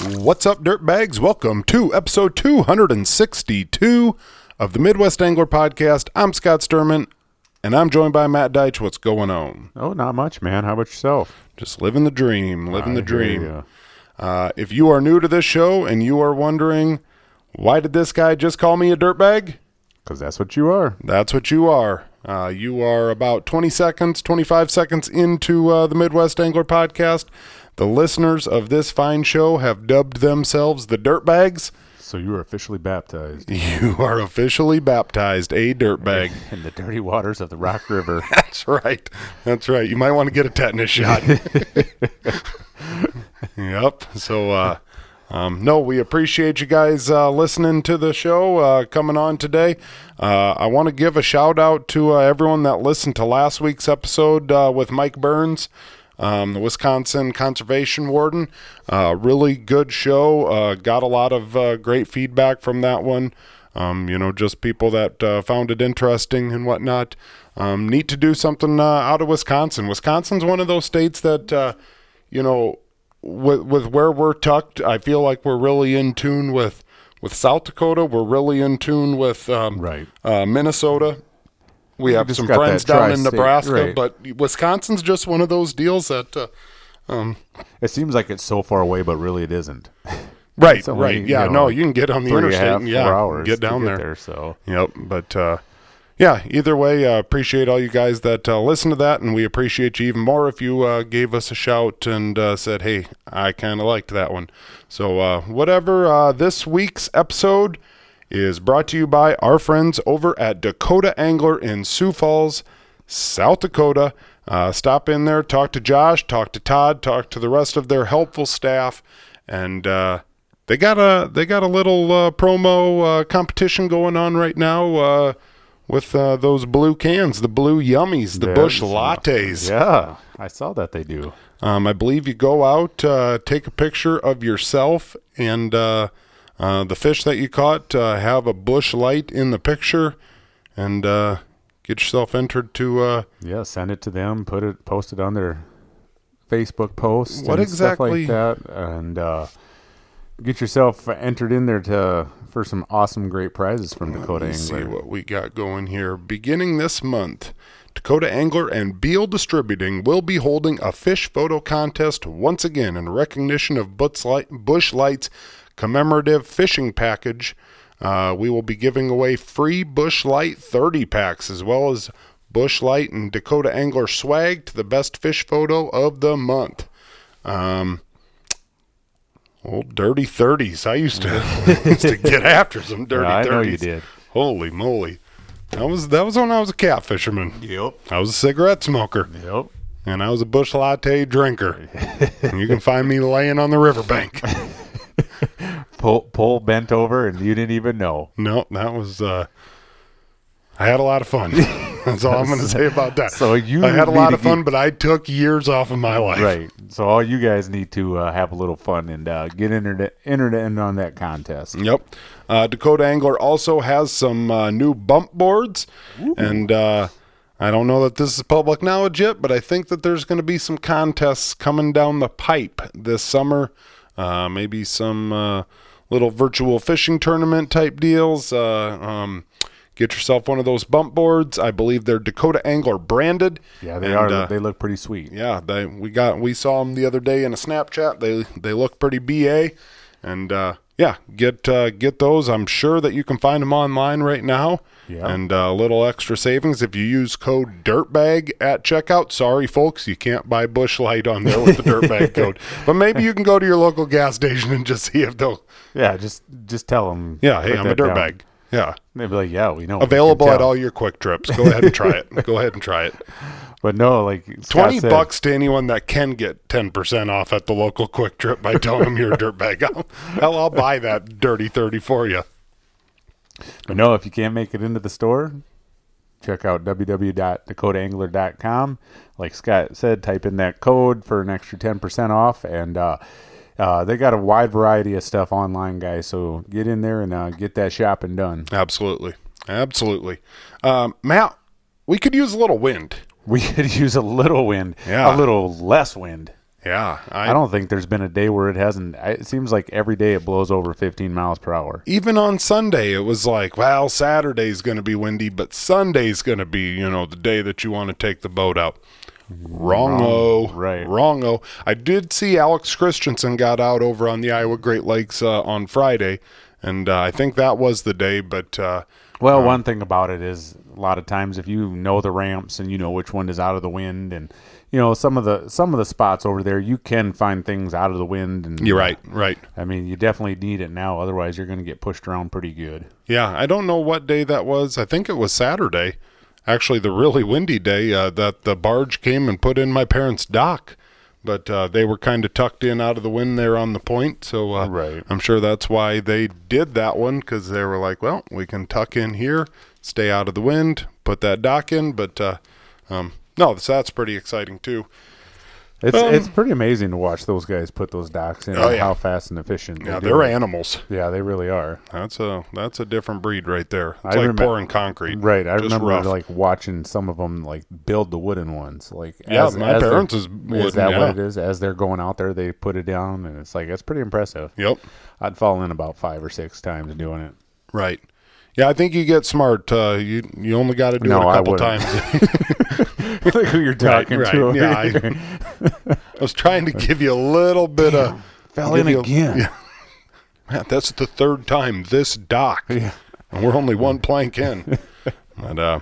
What's up, dirtbags? Welcome to episode 262 of the Midwest Angler Podcast. I'm Scott Sturman, and I'm joined by Matt Deitch. What's going on? Oh, not much, man. How about yourself? Just living the dream, If you are new to this show and you are wondering, why did this guy just call me a dirtbag? Because that's what you are. That's what you are. You are about 25 seconds into the Midwest Angler Podcast. The listeners of this fine show have dubbed themselves the Dirtbags. So you are officially baptized. You are officially baptized a dirtbag. In the dirty waters of the Rock River. That's right. That's right. You might want to get a tetanus shot. Yep. So, no, we appreciate you guys listening to the show coming on today. I want to give a shout out to everyone that listened to last week's episode with Mike Burns, the Wisconsin Conservation Warden. Really good show. Got a lot of great feedback from that one. Just people that found it interesting and whatnot. Neat to do something out of Wisconsin. Wisconsin's one of those states that, with where we're tucked, I feel like we're really in tune with South Dakota. We're really in tune with Minnesota. We have some friends down in Nebraska, right. But Wisconsin's just one of those deals that... it seems like it's so far away, but really it isn't. Right. You can get on the interstate and get down there. So. Yep, but... either way, appreciate all you guys that listen to that, and we appreciate you even more if you gave us a shout and said, hey, I kind of liked that one. So whatever, this week's episode is brought to you by our friends over at Dakota Angler in Sioux Falls, South Dakota. Stop in there, talk to Josh, talk to Todd, talk to the rest of their helpful staff, and they got a little promo competition going on right now with those blue cans, the blue yummies, the Busch lattes. Yeah, I saw that they do. I believe you go out, take a picture of yourself and the fish that you caught, have a Busch Light in the picture, and get yourself entered to... send it to them, post it on their Facebook post. What exactly? Stuff like that, and get yourself entered in there for some awesome, great prizes from Dakota Angler. See what we got going here. Beginning this month, Dakota Angler and Beal Distributing will be holding a fish photo contest once again in recognition of Busch Light's commemorative fishing package. We will be giving away free Busch Light 30 packs as well as Busch Light and Dakota Angler swag to the best fish photo of the month. Old dirty 30s. I used to get after some dirty 30s. I know you did. Holy moly. That was when I was a cat fisherman. Yep. I was a cigarette smoker. Yep. And I was a Busch Latte drinker. And you can find me laying on the riverbank. Pole bent over and you didn't even know. No, that was I had a lot of fun. That's all I'm going to say about that. So I had a lot of fun, but I took years off of my life. Right. So all you guys need to have a little fun and get entered in on that contest. Yep. Dakota Angler also has some new bump boards. Ooh. And I don't know that this is public knowledge yet, but I think that there's going to be some contests coming down the pipe this summer. Maybe some little virtual fishing tournament type deals. Get yourself one of those bump boards. I believe they're Dakota Angler branded. Yeah, they are. They look pretty sweet. Yeah, we saw them the other day in a Snapchat. They look pretty BA, and get those. I'm sure that you can find them online right now. Yeah. And a little extra savings if you use code DIRTBAG at checkout. Sorry, folks, you can't buy Busch Light on there with the DIRTBAG code. But maybe you can go to your local gas station and just see if they'll. Yeah, just tell them. Yeah, hey, I'm a dirtbag. Yeah. They'd be like, yeah, we know. Available at all your Quick Trips. Go ahead and try it. But no, like Scott $20 to anyone that can get 10% off at the local Quick Trip by telling them you're a dirtbag. I'll buy that dirty 30 for you. But no, if you can't make it into the store, check out www.dakotaangler.com. Like Scott said, type in that code for an extra 10% off, and they got a wide variety of stuff online, guys. So get in there and get that shopping done. Absolutely. Matt, we could use a little wind. We could use a little wind. Yeah. A little less wind. Yeah. I don't think there's been a day where it hasn't. It seems like every day it blows over 15 miles per hour. Even on Sunday, it was like, well, Saturday's going to be windy, but Sunday's going to be, the day that you want to take the boat out. Wrong-o. Right. Wrong-o. I did see Alex Christensen got out over on the Iowa Great Lakes on Friday, and I think that was the day, but... well, one thing about it is a lot of times if you know the ramps and you know which one is out of the wind and some of the spots over there, you can find things out of the wind. And you're right. I mean, you definitely need it now. Otherwise, you're going to get pushed around pretty good. Yeah, I don't know what day that was. I think it was Saturday, actually the really windy day that the barge came and put in my parents' dock. But they were kind of tucked in out of the wind there on the point, so right. I'm sure that's why they did that one, because they were like, well, we can tuck in here, stay out of the wind, put that dock in. But no, that's pretty exciting too. It's pretty amazing to watch those guys put those docks in and how fast and efficient. Yeah, they're animals. Yeah, they really are. That's a different breed right there. It's like pouring concrete. Right, I Just remember rough. like watching some of them like build the wooden ones. Like my parents is that yeah. what it is? As they're going out there, they put it down, and it's pretty impressive. Yep. I'd fall in about 5 or 6 times doing it. Right. Yeah, I think you get smart. You only got to do it a couple times. Look who you're talking to. Yeah, I was trying to give you a little bit of... Fell in again. Yeah. Man, that's the 3rd time this dock. Yeah. And we're only 1 plank in. But,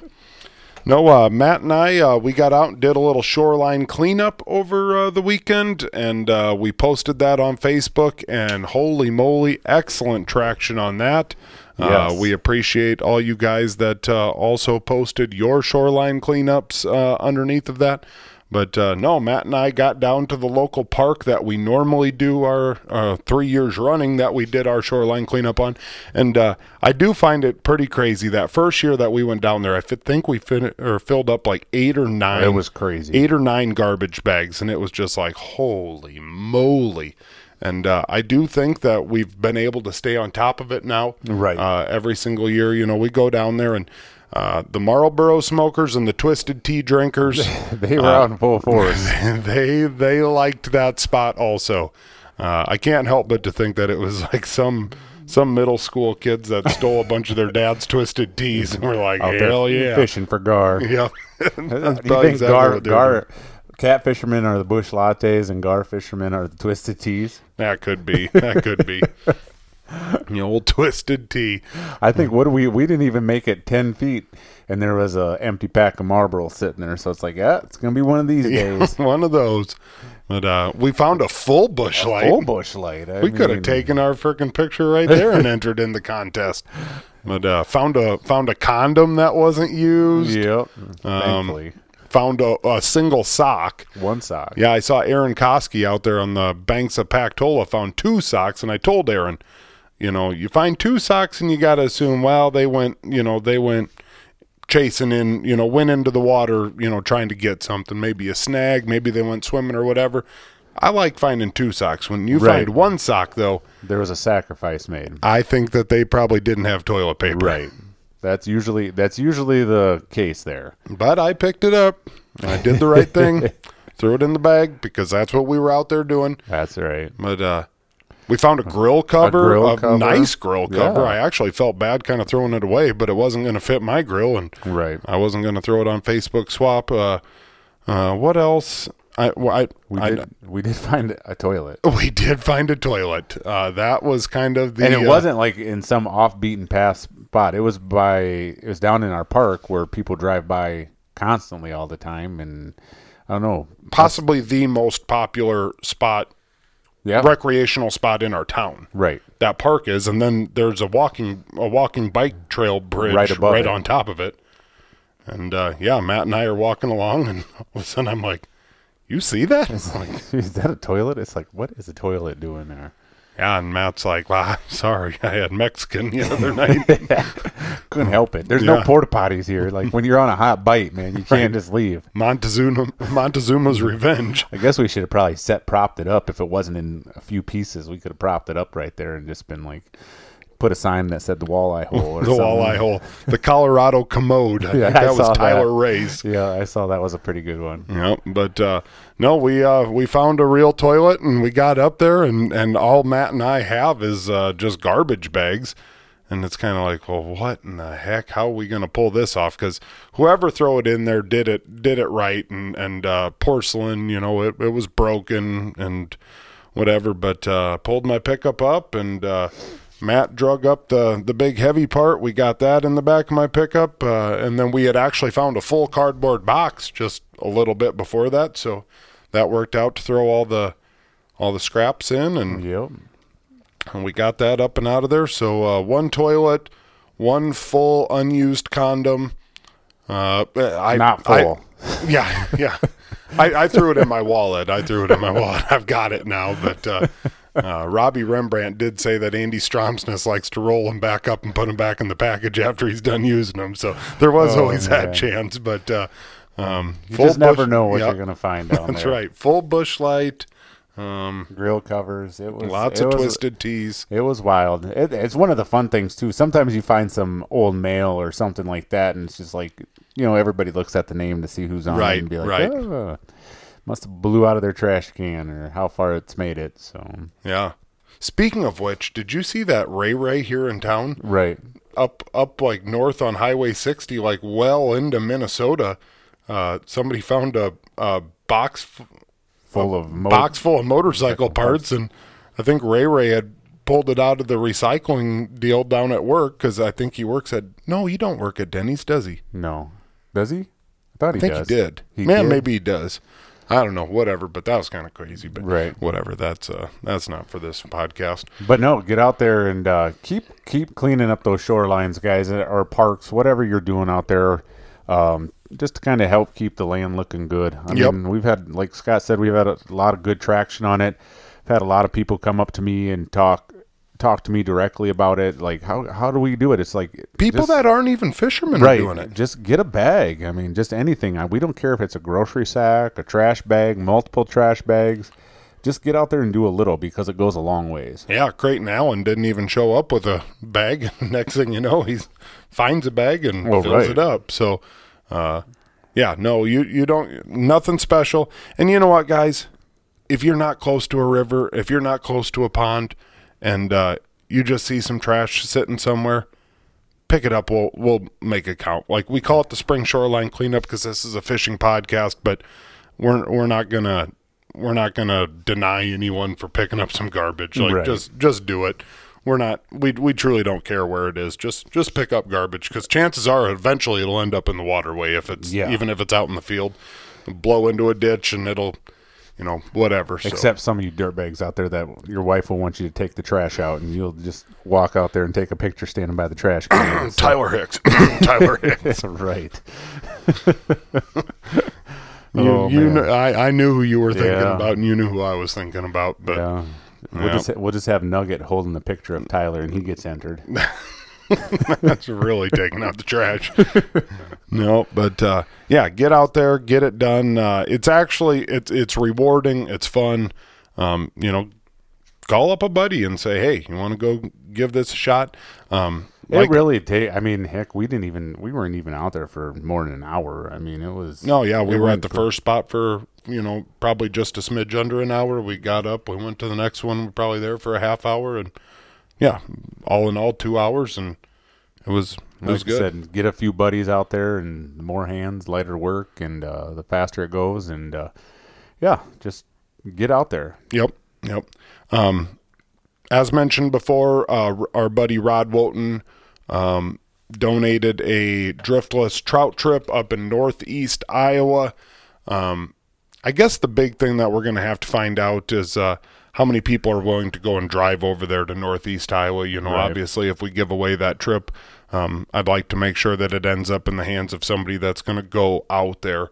no, Matt and I, we got out and did a little shoreline cleanup over the weekend, and we posted that on Facebook, and holy moly, excellent traction on that. Yes. We appreciate all you guys that also posted your shoreline cleanups underneath of that. But no, Matt and I got down to the local park that we normally do our 3 years running that we did our shoreline cleanup on. And I do find it pretty crazy. That first year that we went down there, I think we filled up like 8 or 9. It was crazy. 8 or 9 garbage bags. And it was just like, holy moly. And I do think that we've been able to stay on top of it now. Right. Every single year, we go down there and the Marlboro smokers and the Twisted Tea drinkers. They were out in full force. They liked that spot also. I can't help but to think that it was like some middle school kids that stole a bunch of their dad's Twisted Teas and were like, hell yeah. Fishing for gar. Yeah. Do you think gar cat fishermen are the bush lattes and gar fishermen are the Twisted Teas? That could be. The old Twisted Tea. I think we didn't even make it 10 feet, and there was a empty pack of Marlboro sitting there. So it's like, it's gonna be one of these days. One of those. But we found a full bush light. Full bush light. We could have taken our freaking picture right there and entered in the contest. But found a condom that wasn't used. Yep. Thankfully. Found a single sock. One sock. Yeah, I saw Aaron Koski out there on the banks of Pactola found 2 socks, and I told Aaron, you find 2 socks and you got to assume, well, they went chasing in, went into the water, trying to get something, maybe a snag, maybe they went swimming or whatever. I like finding 2 socks. When you find 1 sock, though, there was a sacrifice made. I think that they probably didn't have toilet paper. Right. That's usually the case there. But I picked it up. I did the right thing. Threw it in the bag because that's what we were out there doing. That's right. But we found a grill cover, a nice grill cover. Yeah. I actually felt bad kind of throwing it away, but it wasn't going to fit my grill, and right. I wasn't going to throw it on Facebook Swap. What else? We did find a toilet. We did find a toilet. That was kind of the... And it wasn't like in some off-beaten path spot. It was down in our park where people drive by constantly all the time, and I don't know. Possibly the most popular spot, recreational spot in our town. Right. That park is, and then there's a walking bike trail bridge right on top of it. And Matt and I are walking along, and all of a sudden I'm like, you see that? It's like, is that a toilet? It's like, what is a toilet doing there? Yeah, and Matt's like, well, sorry, I had Mexican the other night. Couldn't help it. There's no porta potties here. Like when you're on a hot bite, man, you can't just leave. Montezuma's revenge. I guess we should have probably propped it up. If it wasn't in a few pieces, we could have propped it up right there and just been like put a sign that said the walleye hole or The something. walleye hole. The Colorado commode. I think I that saw was Tyler that. Ray's. Yeah, I saw that was a pretty good one. Yep, but no, we found a real toilet and we got up there and all Matt and I have is just garbage bags, and it's kind of like, well, what in the heck? How are we gonna pull this off? Because whoever throw it in there did it right, and porcelain, it was broken and whatever, but pulled my pickup up and. Matt drug up the big heavy part. We got that in the back of my pickup, and then we had actually found a full cardboard box just a little bit before that, so that worked out to throw all the scraps in, and Yep. we got that up and out of there. So one toilet, one full unused condom. Not full. Yeah. I threw it in my wallet. I've got it now, but. Robbie Rembrandt did say that Andy Stromsness likes to roll them back up and put them back in the package after he's done using them. So there was always that chance, but you just never know what you're going to find down That's there. right. Full Busch Light, Grill covers. It was lots of Twisted Teas. It was wild. It's one of the fun things too. Sometimes you find some old mail or something like that, and it's just like everybody looks at the name to see who's on it and be like, right. Oh, must have blew out of their trash can or how far it's made it. So yeah. Speaking of which, did you see that Ray here in town? right. Up like north on Highway 60, like well into Minnesota. Somebody found a box Full of motorcycle parts, and I think Ray had pulled it out of the recycling deal down at work because I think he works at. No, he don't work at Denny's, does he? No, does he? I thought he think does. he did. He Man, did? Maybe he does. I don't know. Whatever. But that was kind of crazy. But Right. whatever. That's not for this podcast. But no, get out there and keep cleaning up those shorelines, guys, or parks, whatever you're doing out there, just to kind of help keep the land looking good. I mean, we've had, like Scott said, we've had a lot of good traction on it. I've had a lot of people come up to me and talk to me directly about it. Like, how do we do it? It's like People that aren't even fishermen right, are doing it. just get a bag. I mean, just anything. We don't care if it's a grocery sack, a trash bag, multiple trash bags. Just get out there and do a little because it goes a long ways. Yeah, Creighton Allen didn't even show up with a bag. Next thing you know, he finds a bag and fills it up. So, yeah, no, you don't, nothing special. And you know what, guys? If you're not close to a river, if you're not close to a pond, and you just see some trash sitting somewhere, pick it up. We'll make it count. Like, we call it the Spring Shoreline Cleanup because this is a fishing podcast, but we're not gonna deny anyone for picking up some garbage. Like, Right. just do it. We truly don't care where it is. Just pick up garbage because chances are eventually it'll end up in the waterway even if it's out in the field. It'll blow into a ditch and it'll, whatever. So. Except some of you dirtbags out there that your wife will want you to take the trash out, and you'll just walk out there and take a picture standing by the trash can. So- Tyler Hicks. Tyler Hicks. right. I knew who you were thinking Yeah. about, and you knew who I was thinking about. But Yeah. We'll just have Nugget holding the picture of Tyler, and he gets entered. that's really taking out the trash. No, but yeah, get out there, get it done. It's rewarding, it's fun. Call up a buddy and say, hey, you want to go give this a shot? It really I mean, heck, we weren't even out there for more than an hour. I mean, it was. No, yeah, we were at the for- first spot for, probably just a smidge under an hour. We got up, we went to the next one, we're probably there for a half hour, and yeah, all in all 2 hours, and it was Like good. I said, get a few buddies out there, and the more hands, lighter work, and the faster it goes. And yeah, just get out there. Yep. As mentioned before, our buddy Rod Wotan donated a driftless trout trip up in northeast Iowa. I guess the big thing that we're going to have to find out is how many people are willing to go and drive over there to northeast Iowa. Right. Obviously, if we give away that trip, I'd like to make sure that it ends up in the hands of somebody that's going to go out there.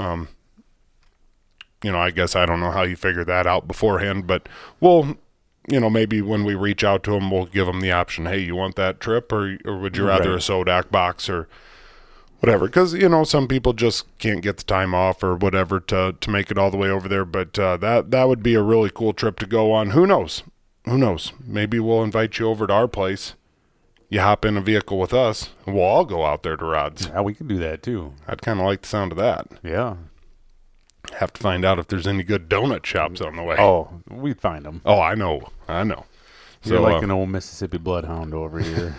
I guess I don't know how you figure that out beforehand, but we'll, maybe when we reach out to them, we'll give them the option. Hey, you want that trip, or would you rather a Sodak box or whatever? Because some people just can't get the time off or whatever to make it all the way over there. But that would be a really cool trip to go on. Who knows? Maybe we'll invite you over to our place you hop in a vehicle with us, and we'll all go out there to rods. Yeah, we can do that too. I'd kind of like the sound of that. Yeah. Have to find out if there's any good donut shops on the way. Oh, we'd find them. Oh, I know. You're like an old Mississippi bloodhound over here.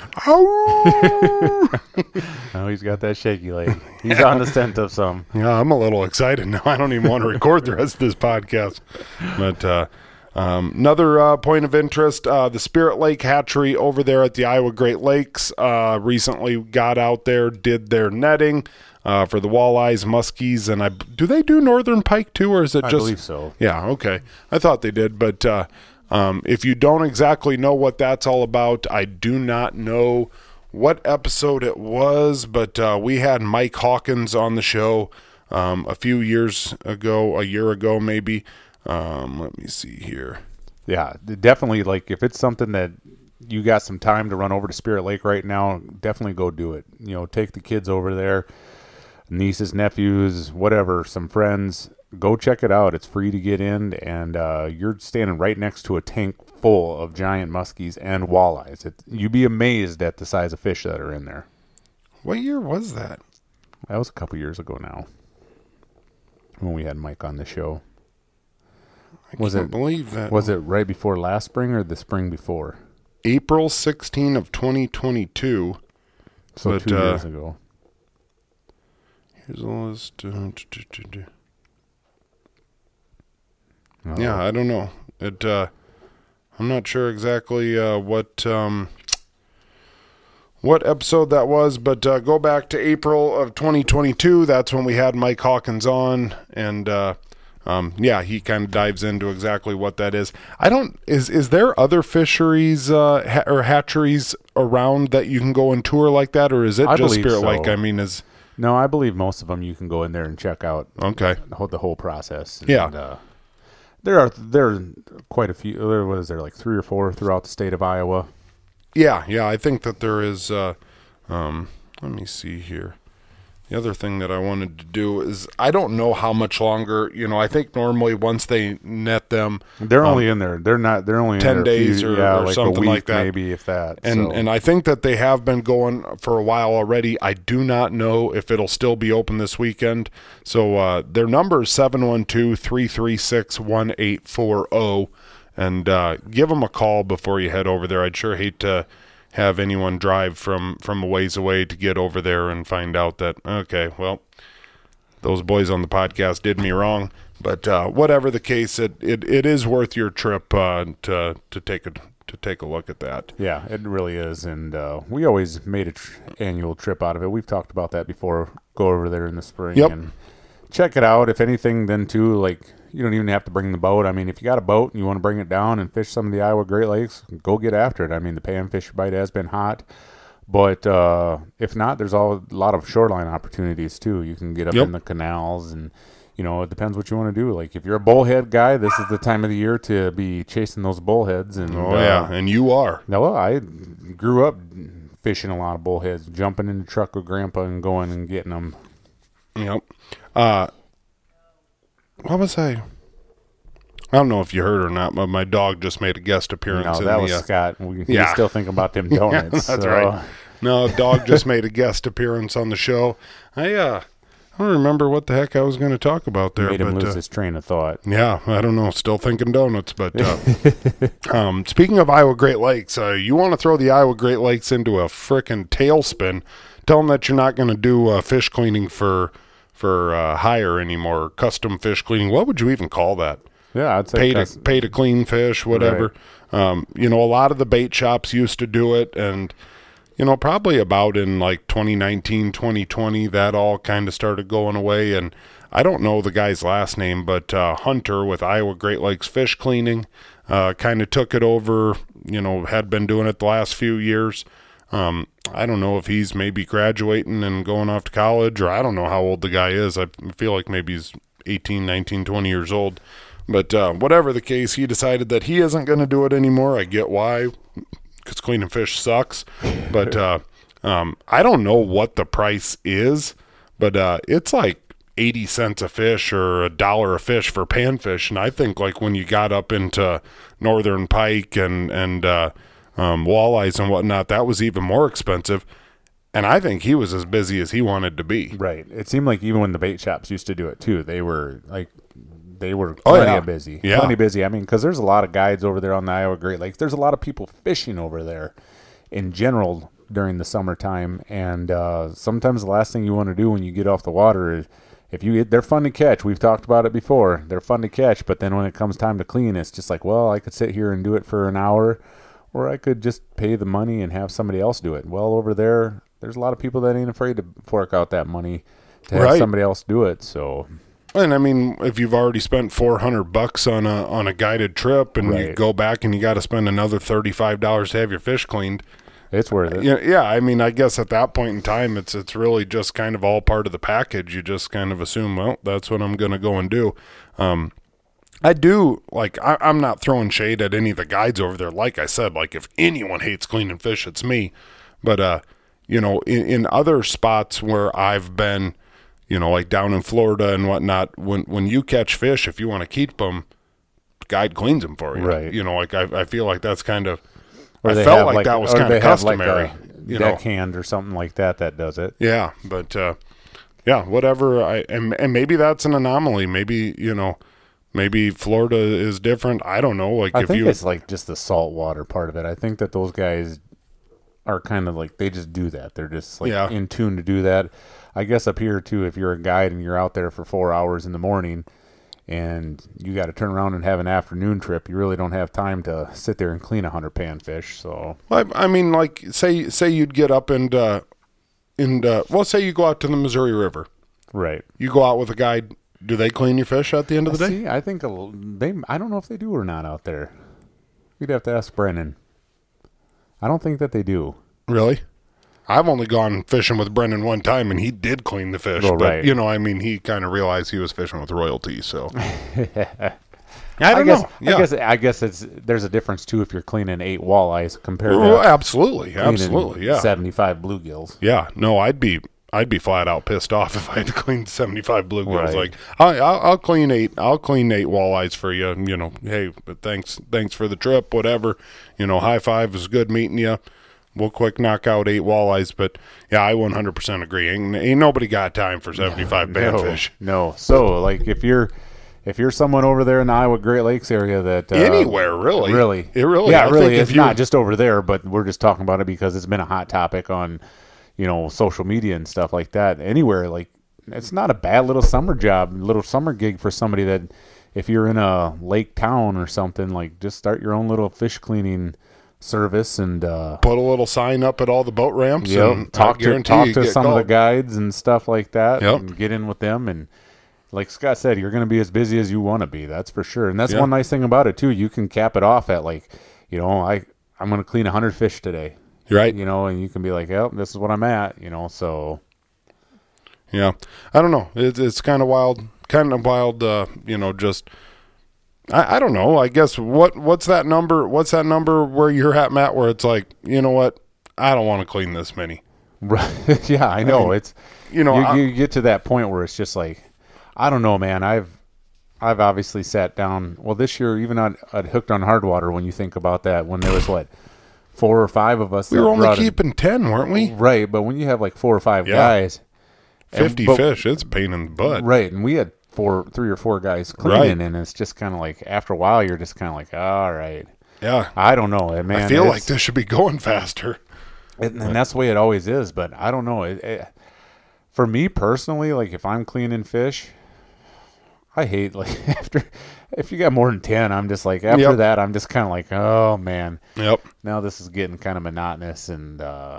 Oh, he's got that shaky leg. He's on the scent of some. yeah, I'm a little excited now. I don't even want to record the rest of this podcast. But another point of interest, the Spirit Lake Hatchery over there at the Iowa Great Lakes recently got out there, did their netting for the walleyes, muskies, and do they do northern pike too, or is it just? I believe so. Yeah, okay. I thought they did, but if you don't exactly know what that's all about, I do not know what episode it was, but we had Mike Hawkins on the show a few years ago, a year ago maybe. Let me see here. Yeah, definitely. Like if it's something that you got some time to run over to Spirit Lake right now, definitely go do it. Take the kids over there, nieces, nephews, whatever, some friends. Go check it out. It's free to get in, and you're standing right next to a tank full of giant muskies and walleyes. You'd be amazed at the size of fish that are in there. What year was that? That was a couple years ago now when we had Mike on the show. I can't believe that. Was it right before last spring or the spring before? April 16 of 2022. So 2 years ago. Here's a list. Yeah, I don't know. I'm not sure exactly what episode that was, but go back to April of 2022. That's when we had Mike Hawkins on, and he kind of dives into exactly what that is. Is there other fisheries or hatcheries around that you can go and tour like that, or is it just Spirit Lake? I mean, No, I believe most of them you can go in there and check out. Okay. The whole process. Yeah. And, there are quite a few. There like 3 or 4 throughout the state of Iowa? Yeah. I think that there is. Let me see here. The other thing that I wanted to do is I don't know how much longer. I think normally once they net them, they're only in there. They're only 10 in there days or like something a week, like that, maybe if that. And I think that they have been going for a while already. I do not know if it'll still be open this weekend. So their number is 712-336-1840, and give them a call before you head over there. I'd sure hate to have anyone drive from a ways away to get over there and find out that, okay, well, those boys on the podcast did me wrong. But whatever the case, it is worth your trip to take a look at that. Yeah, it really is, and we always made an annual trip out of it. We've talked about that before. Go over there in the spring and check it out. If anything, then too, like, you don't even have to bring the boat. I mean, if you got a boat and you want to bring it down and fish some of the Iowa Great Lakes, go get after it. I mean, the panfish bite has been hot, but if not, there's a lot of shoreline opportunities too. You can get up in the canals, and it depends what you want to do. Like if you're a bullhead guy, this is the time of the year to be chasing those bullheads. And and you are. No, I grew up fishing a lot of bullheads, jumping in the truck with Grandpa and going and getting them. Yep. What was I don't know if you heard or not, but my dog just made a guest appearance. No, that was Scott. He's still thinking about them donuts. That's right. No, dog just made a guest appearance on the show. I don't remember what the heck I was going to talk about there. Made him lose his train of thought. Yeah, I don't know. Still thinking donuts. But speaking of Iowa Great Lakes, you want to throw the Iowa Great Lakes into a frickin' tailspin. Tell them that you're not going to do fish cleaning for hire anymore, custom fish cleaning. What would you even call that? Yeah, I'd say pay to clean fish, whatever. Right. A lot of the bait shops used to do it, and probably about in like 2019, 2020, that all kind of started going away. And I don't know the guy's last name, but Hunter with Iowa Great Lakes Fish Cleaning kind of took it over. Had been doing it the last few years. I don't know if he's maybe graduating and going off to college, or I don't know how old the guy is. I feel like maybe he's 18, 19, 20 years old. But whatever the case, he decided that he isn't going to do it anymore. I get why, because cleaning fish sucks. But I don't know what the price is, but it's like 80 cents a fish or $1 a fish for panfish. And I think like when you got up into northern pike and walleyes and whatnot, that was even more expensive. And I think he was as busy as he wanted to be. Right. It seemed like even when the bait shops used to do it too, they were plenty busy. Yeah. Plenty busy. I mean, because there's a lot of guides over there on the Iowa Great Lakes. There's a lot of people fishing over there in general during the summertime. And sometimes the last thing you want to do when you get off the water is, they're fun to catch. We've talked about it before. They're fun to catch, but then when it comes time to clean, it's just like, well, I could sit here and do it for an hour, or I could just pay the money and have somebody else do it. Well, over there's a lot of people that ain't afraid to fork out that money to have somebody else do it. So, and I mean, if you've already spent $400 on a guided trip, and you go back and you got to spend another $35 to have your fish cleaned, it's worth it. Yeah. I mean, I guess at that point in time, it's really just kind of all part of the package. You just kind of assume, well, that's what I'm going to go and do. I do, like, I'm not throwing shade at any of the guides over there. Like I said, like, if anyone hates cleaning fish, it's me. But, you know, in other spots where I've been, you know, like down in Florida and whatnot, when you catch fish, if you want to keep them, the guide cleans them for you. Right. You know, like, I feel like that's kind of, or I felt like that was kind of customary. You know, deckhand or something like that does it. Yeah, but, yeah, whatever. And maybe that's an anomaly. Maybe, you know, maybe Florida is different. I don't know. Like, I think it's like just the salt water part of it. I think that those guys are kind of like, they just do that. They're just like in tune to do that. I guess up here too, if you're a guide and you're out there for 4 hours in the morning and you got to turn around and have an afternoon trip, you really don't have time to sit there and clean 100 panfish. So, I mean, like, say you'd get up and well, say you go out to the Missouri River. Right. You go out with a guide. Do they clean your fish at the end of the day? See, I think I don't know if they do or not out there. We'd have to ask Brennan. I don't think that they do. Really? I've only gone fishing with Brennan one time, and he did clean the fish. Oh, but, right. you know, I mean, he kind of realized he was fishing with royalty, so. I don't know. Yeah. I guess there's a difference, too, if you're cleaning 8 walleyes compared to absolutely, yeah. 75 bluegills. Yeah, no, I'd be flat out pissed off if I had to clean 75 bluegills. Right. Like, I'll clean 8. I'll clean 8 walleyes for you. You know, hey, but thanks for the trip, whatever. You know, high five, it was good meeting you. We'll quick knock out 8 walleyes, but yeah, I 100% agree. Ain't nobody got time for 75 panfish. No. So, like, if you're someone over there in the Iowa Great Lakes area that anywhere really, it really, yeah, really, it's not just over there, but we're just talking about it because it's been a hot topic on, you know, social media and stuff like that. Anywhere, like, it's not a bad little summer gig for somebody that, if you're in a lake town or something, like, just start your own little fish cleaning service and put a little sign up at all the boat ramps. Yep, and talk to some of the guides and stuff like that. Yep. And get in with them. And like Scott said, you're going to be as busy as you want to be. That's for sure. And that's one nice thing about it too. You can cap it off at, like, you know, I'm going to clean 100 fish today. Right. You know, and you can be like, oh, this is what I'm at, you know, so. Yeah. I don't know. It's kind of wild, you know, just, I don't know. I guess what's that number? What's that number where you're at, Matt, where it's like, you know what? I don't want to clean this many. Right. Yeah, I know. It's, you know, you get to that point where it's just like, I don't know, man. I've obviously sat down. Well, this year, even at Hooked on Hardwater, when you think about that, when there was 4 or 5 of us. We were only keeping 10, weren't we? Right, but when you have like 4 or 5 guys, 50 fish, it's a pain in the butt. Right, and we had 3 or 4 guys cleaning, and it's just kind of like, after a while, you're just kind of like, all right. Yeah. I don't know, man. I feel like this should be going faster. And that's the way it always is, but I don't know. For me personally, like, if I'm cleaning fish, I hate, like, if you got more than 10, I'm just like, after that, I'm just kind of like, oh, man. Yep. Now this is getting kind of monotonous, and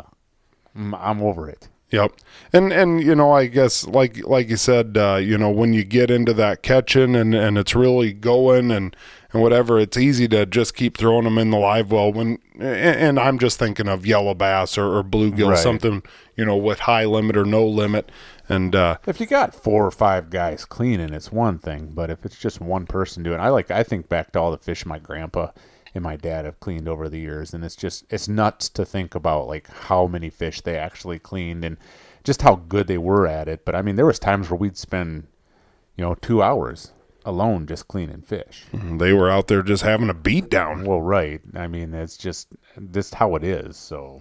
I'm over it. Yep. And you know, I guess, like you said, you know, when you get into that catching and it's really going and whatever, it's easy to just keep throwing them in the live well and I'm just thinking of yellow bass or bluegill, something, you know, with high limit or no limit. And if you got 4 or 5 guys cleaning, it's one thing, but if it's just one person doing it, I think back to all the fish my grandpa and my dad have cleaned over the years, and it's nuts to think about, like, how many fish they actually cleaned and just how good they were at it. But I mean, there was times where we'd spend, you know, 2 hours alone just cleaning fish. They were out there just having a beat down. Well, right. I mean, it's just how it is. So,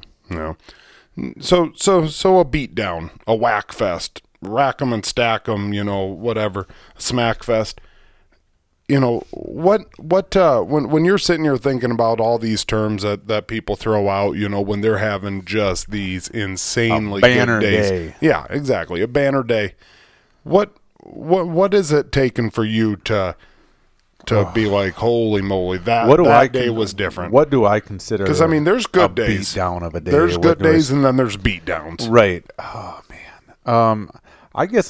So a beat down, a whack fest, rack 'em and stack 'em, whatever, smack fest. When you're sitting here thinking about all these terms that people throw out, when they're having just these insanely banner good days. day. Yeah, exactly. A banner day. What is it taking for you to be like, holy moly, that day was different? What do I consider? Because there's good days. Beat down of a day. There's good days, and then there's beat downs. Right. Oh man. I guess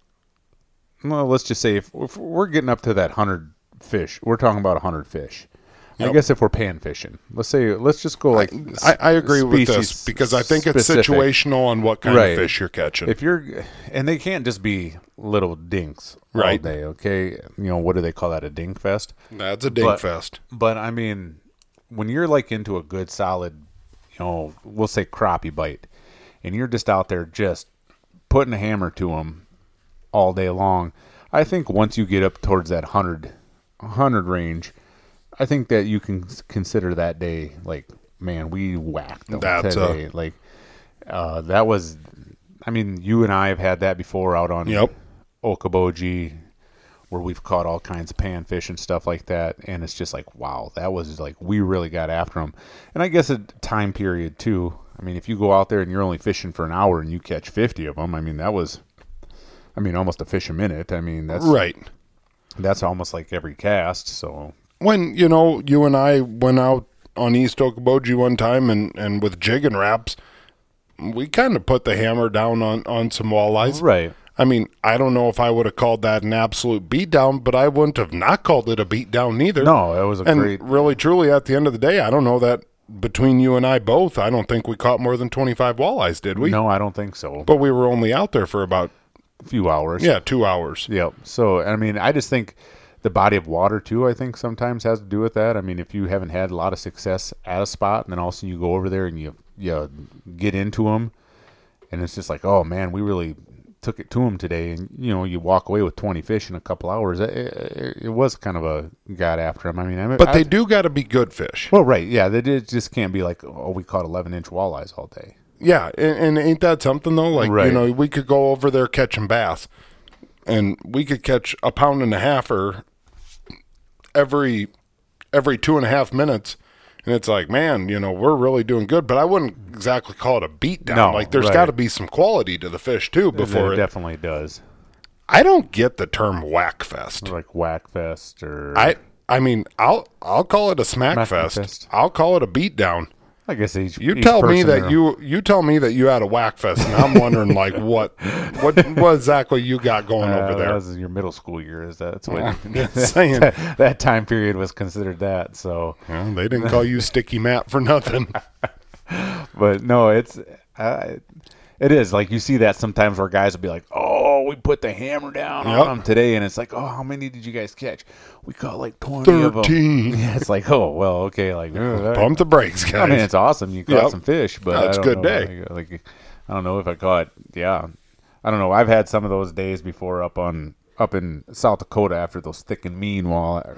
let's just say if we're getting up to that 100 fish, we're talking about 100 fish. Yep. I guess if we're pan fishing, let's just go like. I agree with this because I think it's situational on what kind of fish you're catching. And they can't just be little dinks all day, okay? What do they call that? A dink fest? That's a dink fest. But I mean, when you're like into a good solid, we'll say crappie bite, and you're just out there just putting a hammer to them all day long, I think once you get up towards that 100 range, I think that you can consider that day like, man, we whacked them today. That was, you and I have had that before out on Okoboji, where we've caught all kinds of panfish and stuff like that, and it's just like, wow, that was like, we really got after them. And I guess a time period too. If you go out there and you're only fishing for an hour and you catch 50 of them, that was, almost a fish a minute. That's right. That's almost like every cast. So when you and I went out on East Okoboji one time and with jigging wraps, we kind of put the hammer down on some walleyes. Right. I don't know if I would have called that an absolute beatdown, but I wouldn't have not called it a beatdown neither. No, it was great. Really, truly, at the end of the day, I don't know that between you and I both, I don't think we caught more than 25 walleyes, did we? No, I don't think so. But we were only out there for about a few hours. Yeah, 2 hours. Yep. So, I just think the body of water, too, I think sometimes has to do with that. If you haven't had a lot of success at a spot, and then all of a sudden you go over there and you get into them, and it's just like, oh, man, we really took it to them today. And, you walk away with 20 fish in a couple hours. It was kind of a got after them. But they do got to be good fish. Well, right. Yeah, they just can't be like, oh, we caught 11-inch walleyes all day. Yeah, and ain't that something, though? Like, we could go over there catching bass, and we could catch 1.5 pounds every 2.5 minutes, and it's like, man, we're really doing good, but I wouldn't exactly call it a beatdown. No, like, there's got to be some quality to the fish, too, before it definitely does. I don't get the term whack fest. Like whack fest or... I'll call it a smack fest. I'll call it a beatdown. I guess you tell me that you had a whack fest, and I'm wondering like what exactly you got going over there. That was your middle school years. That's what saying. that time period was considered. So they didn't call you Sticky Matt for nothing. But no, it is like you see that sometimes where guys will be like, "Oh, we put the hammer down on them today," and it's like, "Oh, how many did you guys catch?" We caught like 20 13. of them. Yeah, it's like, oh, well, okay, like pump the brakes, guys. It's awesome. You caught some fish, but that's a good day. Like, I don't know if I caught. Yeah, I don't know. I've had some of those days before up in South Dakota after those thick and mean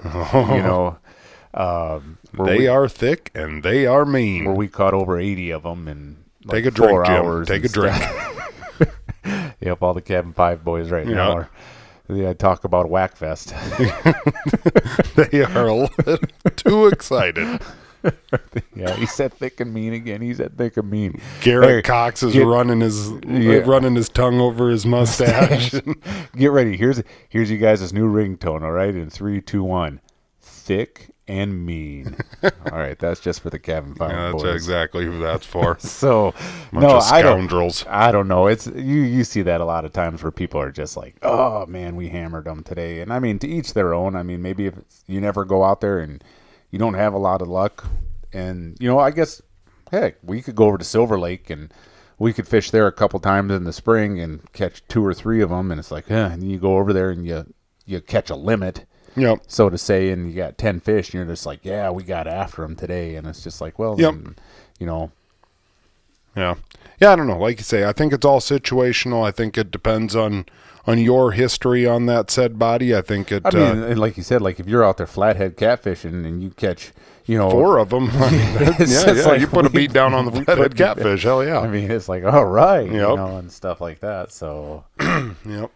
they are thick and they are mean. Where we caught over 80 of them in like take a drink, 4 Jim. hours. Take a drink. Yep, all the Cabin 5 boys right now are talk about whack fest. They are a little too excited. Yeah, he said thick and mean again. He said thick and mean. Garrett Cox is running his tongue over his mustache. Get ready. Here's you guys' new ringtone. All right, in 3, 2, 1. Thick and mean. All right, that's just for the Cabin 5 boys. That's exactly who that's for. So bunch of scoundrels. I don't know. It's you see that a lot of times where people are just like, oh man, we hammered them today. And to each their own. Maybe if you never go out there and you don't have a lot of luck, and I guess heck, we could go over to Silver Lake and we could fish there a couple times in the spring and catch 2 or 3 of them, and it's like, and you go over there and you catch a limit. Yep. So to say, and you got 10 fish, and you're just like, yeah, we got after them today, and it's just like, well, yep. then, Yeah. Yeah, I don't know. Like you say, I think it's all situational. I think it depends on your history on that said body. I think it. I mean, and like you said, like if you're out there flathead catfishing and you catch, 4 of them. Yeah. Like, you put a beat down on the flathead catfish. Hell yeah. I mean, it's like, all right, and stuff like that. So. Yep.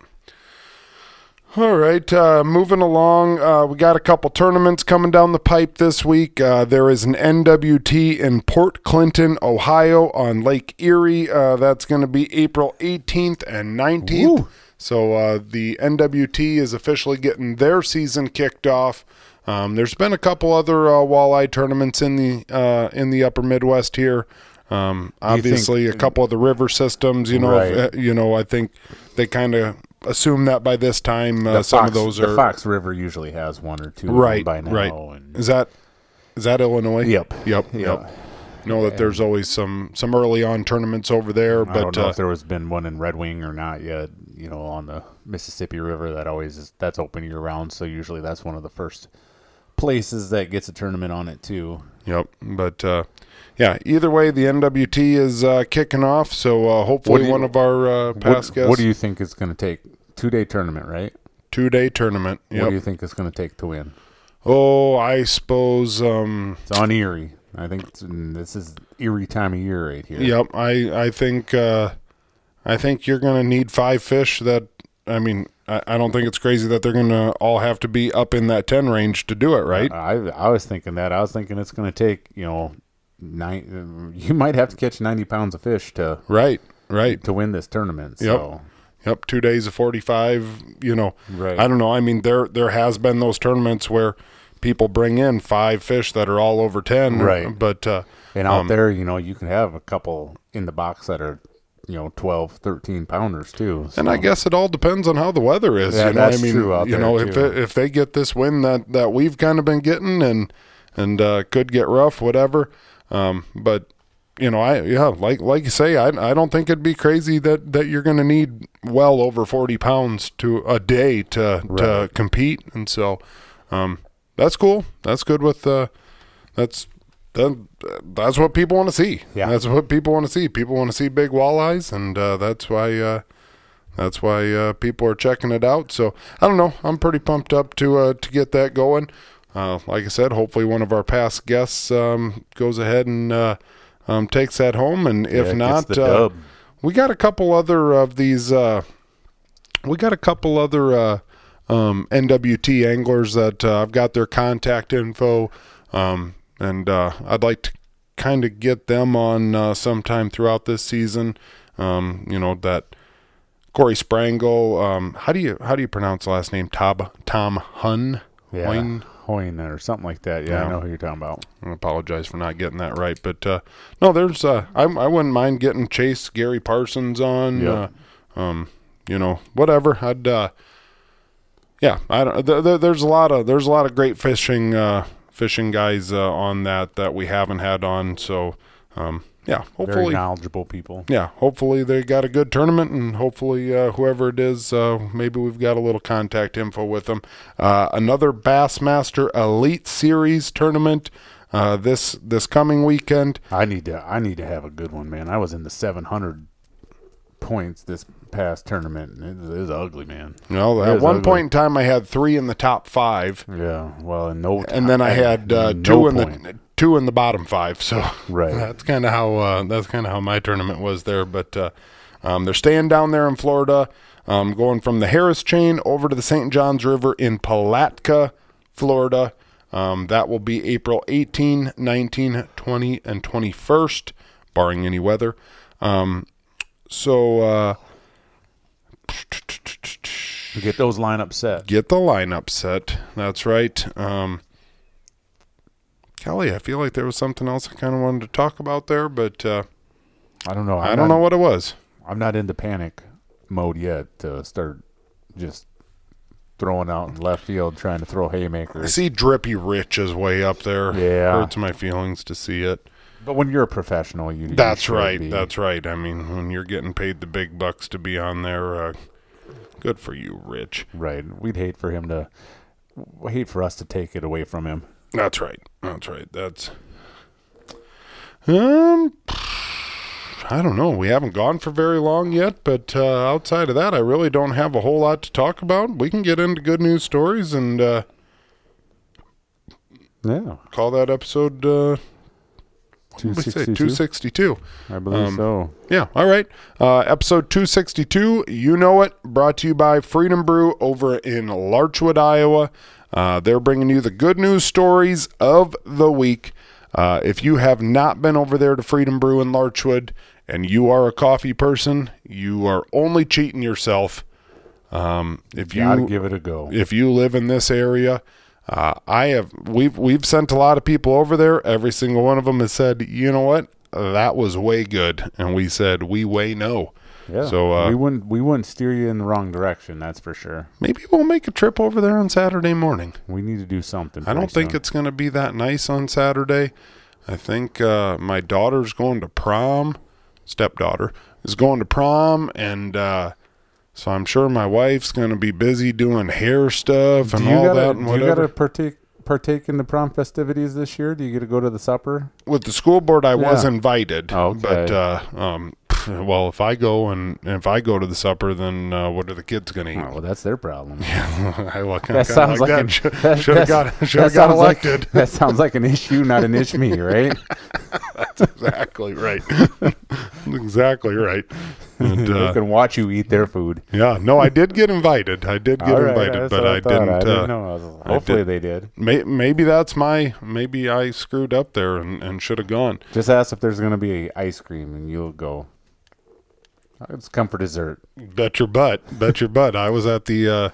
All right, moving along, we got a couple tournaments coming down the pipe this week. There is an NWT in Port Clinton, Ohio on Lake Erie. That's going to be April 18th and 19th. Ooh. So the NWT is officially getting their season kicked off. There's been a couple other walleye tournaments in the upper Midwest here. Obviously, a couple of the river systems, right. I think they kind of assume that by this time some of those are. The Fox River usually has 1 or 2 right by now. Right. And is that Illinois? Yep. Know that there's always some early on tournaments over there, but I don't know if there has been one in Red Wing or not yet. On the Mississippi River, that's open year round. So usually that's one of the first places that gets a tournament on it too. Yep. But yeah, either way, the NWT is kicking off. So hopefully one of our past guests. What do you think it's going to take? 2-day tournament, right? 2-day tournament. Yep. What do you think it's going to take to win? Oh, I suppose it's on Erie. I think this is Erie time of year right here. Yep. I think you're going to need 5 fish. That I don't think it's crazy that they're going to all have to be up in that 10 range to do it, right? I was thinking that. I was thinking it's going to take you might have to catch 90 pounds of fish to right to win this tournament. So. Yep, 2 days of 45, Right. I don't know. I mean, there has been those tournaments where people bring in 5 fish that are all over 10. Right. But, and out there, you can have a couple in the box that are, 12, 13 pounders too. So. And I guess it all depends on how the weather is. Yeah, that's true out there if they get this wind that we've kind of been getting and could get rough, whatever. But, like you say, I don't think it'd be crazy that you're going to need well over 40 pounds a day to compete, and so that's cool. That's good with that's what people want to see. Yeah, that's what people want to see. People want to see big walleyes, and that's why people are checking it out. So I don't know. I'm pretty pumped up to get that going. Like I said, hopefully one of our past guests goes ahead and. Takes that home, and if not, we got a couple other of these. We got a couple other NWT anglers that I've got their contact info, and I'd like to kind of get them on sometime throughout this season. That Corey Sprangle. How do you pronounce the last name? Tom Hun. Yeah. Hoyne or something like that. Yeah, I know who you're talking about. I apologize for not getting that right, but no, there's I wouldn't mind getting Gary Parsons on. Yep. Whatever. I'd there's a lot of great fishing guys on that we haven't had on. So yeah, hopefully very knowledgeable people. Yeah, hopefully they got a good tournament, and hopefully whoever it is, maybe we've got a little contact info with them. Another Bassmaster Elite Series tournament this coming weekend. I need to have a good one, man. I was in the 700 points this past tournament, and it was ugly, man. At one point in time, I had 3 in the top 5. Yeah, well, and then I had 2 in the bottom 5. So right, that's kind of how my tournament was there. But they're staying down there in Florida, going from the Harris Chain over to the St. Johns River in Palatka, Florida. That will be April 18, 19, 20, and 21st, barring any weather. So get those lineups set. Get the lineup set. That's right. Kelly, I feel like there was something else I kind of wanted to talk about there, but I don't know. I don't know what it was. I'm not into panic mode yet to start just throwing out in left field trying to throw haymakers. I see Drippy Rich is way up there. Yeah. Hurts my feelings to see it. But when you're a professional, That's right. That's right. I mean, when you're getting paid the big bucks to be on there, good for you, Rich. Right. We'd hate for us to take it away from him. That's right. That's I don't know. We haven't gone for very long yet, but outside of that, I really don't have a whole lot to talk about. We can get into good news stories and call that episode 262. I believe so. Yeah, all right. Episode 262, you know it, brought to you by Freedom Brew over in Larchwood, Iowa. They're bringing you the good news stories of the week. If you have not been over there to Freedom Brew in Larchwood and you are a coffee person, you are only cheating yourself. If you gotta give it a go. If you live in this area, we've sent a lot of people over there. Every single one of them has said, you know what, that was way good, and we said we way no. Yeah, so we wouldn't steer you in the wrong direction. That's for sure. Maybe we'll make a trip over there on Saturday morning. We need to do something. I don't think it's going to be that nice on Saturday. I think my daughter's going to prom. Stepdaughter is going to prom, and so I'm sure my wife's going to be busy doing hair stuff and all that and whatever. Do you got to partake in the prom festivities this year? Do you get to go to the supper? With the school board, I was invited. Okay. But well, if I go to the supper, then what are the kids going to eat? Oh, well, that's their problem. That sounds like should have got elected. That sounds like an issue, not an ish me, right? That's exactly right. Exactly right. And, they can watch you eat their food. Yeah, no, I did get invited. But I didn't. I didn't know. Hopefully they did. Maybe maybe I screwed up there and should have gone. Just ask if there's going to be ice cream, and you'll go. It's come for dessert. Bet your butt. I was at the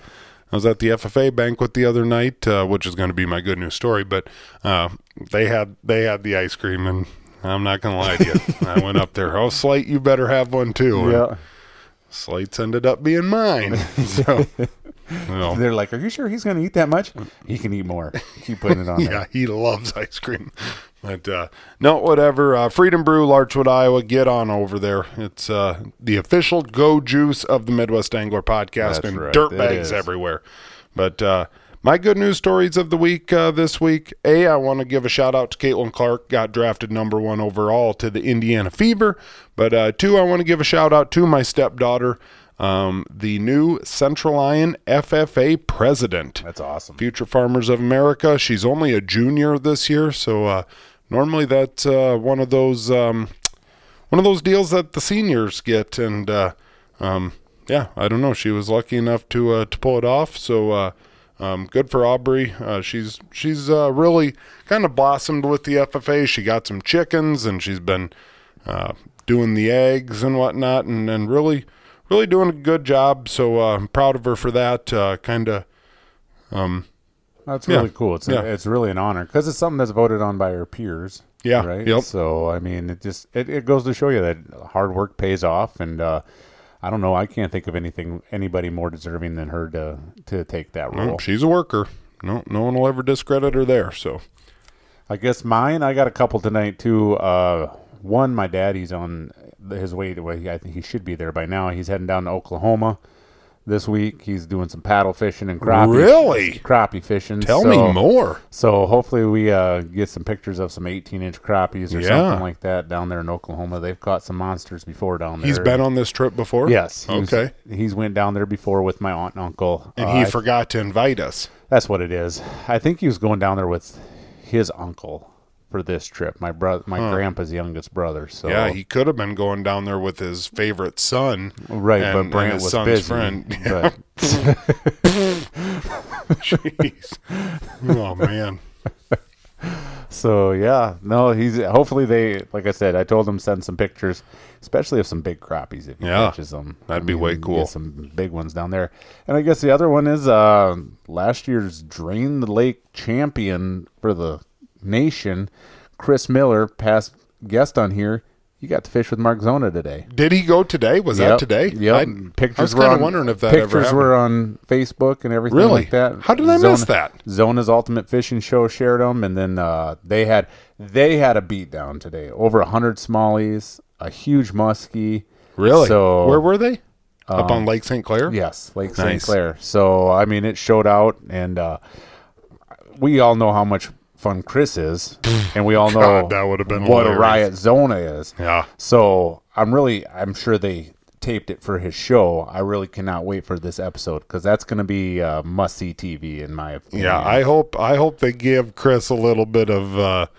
FFA banquet the other night, which is going to be my good news story. But they had the ice cream, and I'm not going to lie to you. I went up there. Oh, Slate, you better have one too. Yeah. And Slate's ended up being mine. So, they're like, "Are you sure he's going to eat that much? He can eat more. Keep putting it on there." Yeah, he loves ice cream. But no, whatever. Freedom Brew, Larchwood, Iowa. Get on over there. It's the official go juice of the Midwest Angler Podcast. That's and right. dirtbags everywhere. But my good news stories of the week this week. I want to give a shout out to Caitlin Clark. Got drafted number 1 overall to the Indiana Fever. But 2, I want to give a shout out to my stepdaughter, the new Central Iron FFA president. That's awesome. Future Farmers of America. She's only a junior this year, so normally that's one of those deals that the seniors get, and yeah, I don't know. She was lucky enough to pull it off. So good for Aubrey. She's really kind of blossomed with the FFA. She got some chickens, and she's been doing the eggs and whatnot, and really doing a good job. So I'm proud of her for that. That's really cool. It's really an honor because it's something that's voted on by her peers. Yeah. Right. Yep. So I mean, it goes to show you that hard work pays off, and I don't know. I can't think of anybody more deserving than her to take that role. No, she's a worker. No one will ever discredit her there. So I guess mine. I got a couple tonight too. One, my dad. He's on his way to. I think he should be there by now. He's heading down to Oklahoma this week. He's doing some paddle fishing and crappie. Really? Crappie fishing. Tell me more. So hopefully we get some pictures of some 18-inch crappies or something like that down there in Oklahoma. They've caught some monsters before down there. He's been on this trip before? Yes. He's went down there before with my aunt and uncle. And he forgot to invite us. That's what it is. I think he was going down there with his uncle for this trip. My grandpa's youngest brother. So yeah, he could have been going down there with his favorite son, right? But Brant was busy. Friend. But jeez, oh man. So yeah, no, hopefully they, like I said, I told him send some pictures, especially of some big crappies if he catches them. That'd be way cool. Get some big ones down there. And I guess the other one is last year's Drain the Lake champion for the nation, Chris Miller, past guest on here. You got to fish with Mark Zona today. Did he go today? Was that today? Yep. I was kind of wondering if that ever happened. Pictures were on Facebook and everything like that. How did I miss that? Zona's Ultimate Fishing Show shared them, and then they had a beatdown today. Over 100 smallies, a huge muskie. Really? So where were they? Up on Lake St. Clair? Yes, Lake St. Clair. So I mean, it showed out, and we all know how much fun Chris is, and we all know that would have been what hilarious. a riot Zona is. Yeah. So I'm sure they taped it for his show. I really cannot wait for this episode because that's going to be must-see TV in my opinion. Yeah, I hope they give Chris a little bit of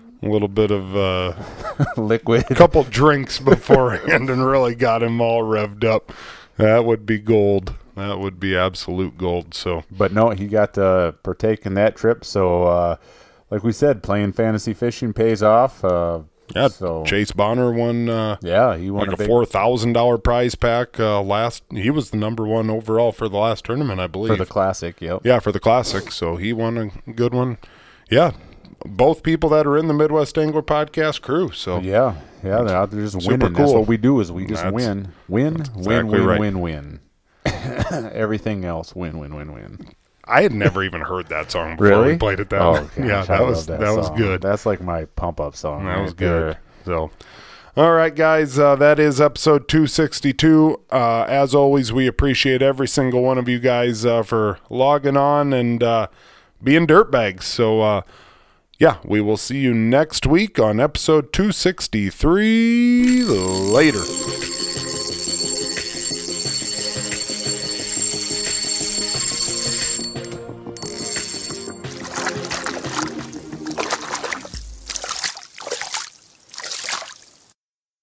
liquid, a couple drinks beforehand, and really got him all revved up. That would be gold. That would be absolute gold. So, but no, he got to partake in that trip. So, like we said, playing fantasy fishing pays off. Yeah, so, Chase Bonner won. He won like a $4,000 prize pack. He was the number one overall for the last tournament, I believe. For the Classic, yep. Yeah, for the Classic. So he won a good one. Yeah, both people that are in the Midwest Angler Podcast crew. So yeah, they're out there just winning. Cool. That's what we do. Is we just win. Right. Everything else, win. I had never even heard that song before Really? we played it. Yeah, that was good. That's like my pump up song. That was good. So, all right, guys, that is episode 262. As always, we appreciate every single one of you guys for logging on and being dirtbags. So, we will see you next week on episode 263. Later.